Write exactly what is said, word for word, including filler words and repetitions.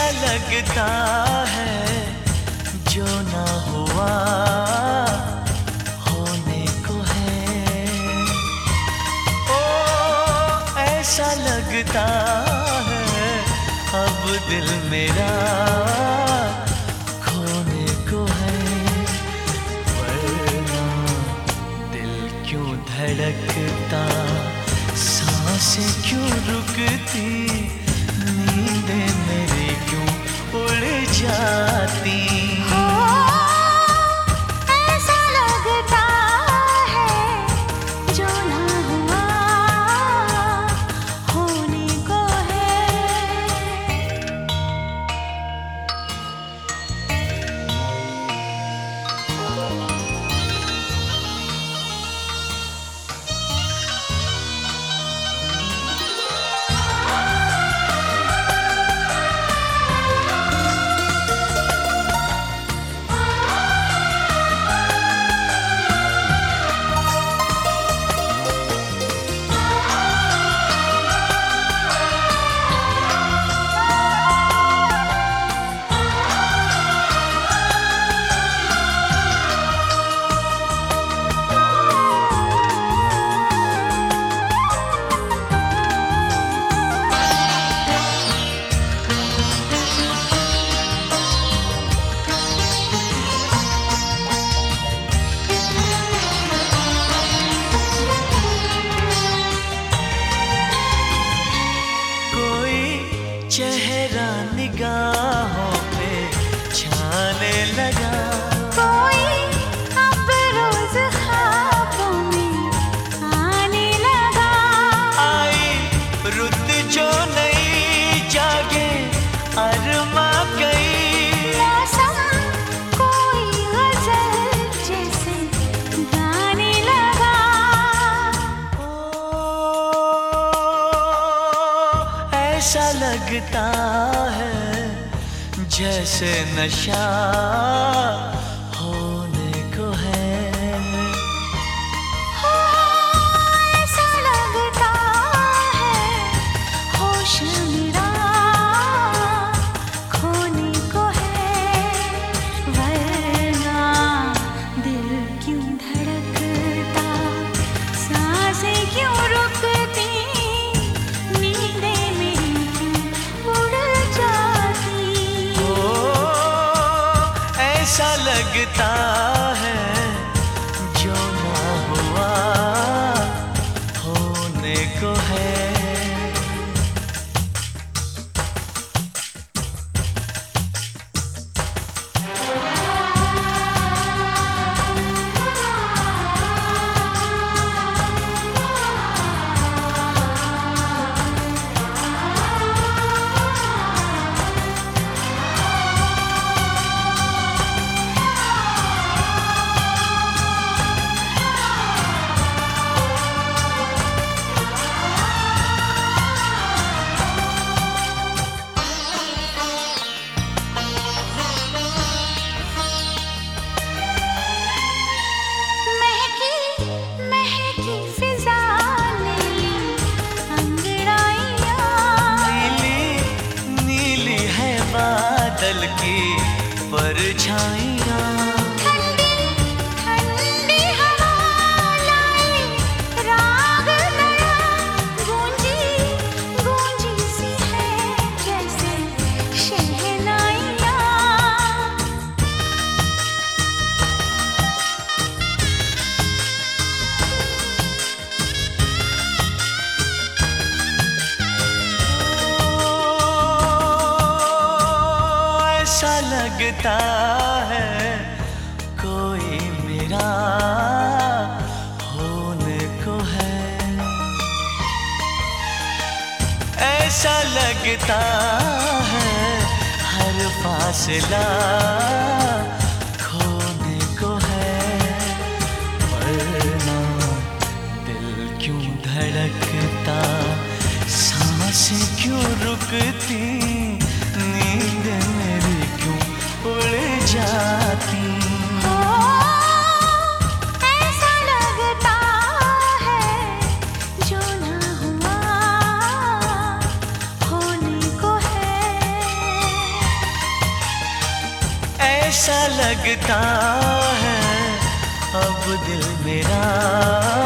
लगता है जो ना हुआ होने को है। ओ ऐसा लगता है अब दिल मेरा खोने को है। वरना दिल क्यों धड़कता, सांसें क्यों रुकती, नींदें मेरी क्यों उड़ जाती। ऐसा लगता है जो ना हुआ होने को है। चेहरा निगाहों पे छाने लगा, कोई अब रोज ख्वाबों में आने लगा। आई रुत जो नई जागे अरमा गई, मौसम कोई गजल जैसे गाने लगा। ओ ऐसा लगता है जैसे नशा होने को है। हो ऐसा लगता है होश मेरा खोने को है। वरना दिल क्यों धड़कता, सांसें क्यों रुकती, नींदें मेरी क्यों उड़ जाती। ऐसा लगता है जो ना हुआ होने को है। बादल की परछाइयाँ, ठंडी ठंडी हवा लाई राग नया, गूंजी गूंजी सी है जैसे शहनाइयाँ। ऐसा लगता है कोई मेरा होने को है। ऐसा लगता है हर फासला खोने को है। वरना दिल क्यों धड़कता, सांसें क्यों रुकती, नींद मेरी क्यों उड़ जाती। ऐसा लगता है जो ना हुआ होने को है। लगता है अब दिल मेरा